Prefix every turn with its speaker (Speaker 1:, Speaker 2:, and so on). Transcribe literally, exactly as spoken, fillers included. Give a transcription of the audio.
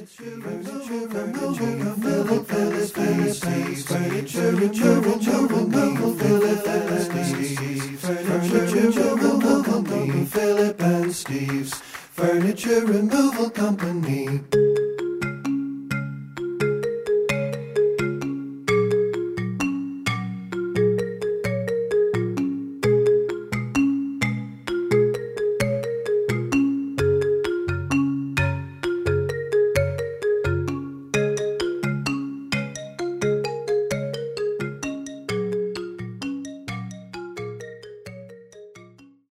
Speaker 1: Furniture removal, Philip and Steve. Furniture removal, Philip and Steve. Furniture removal company, Philip and Steve's Furniture Removal Company.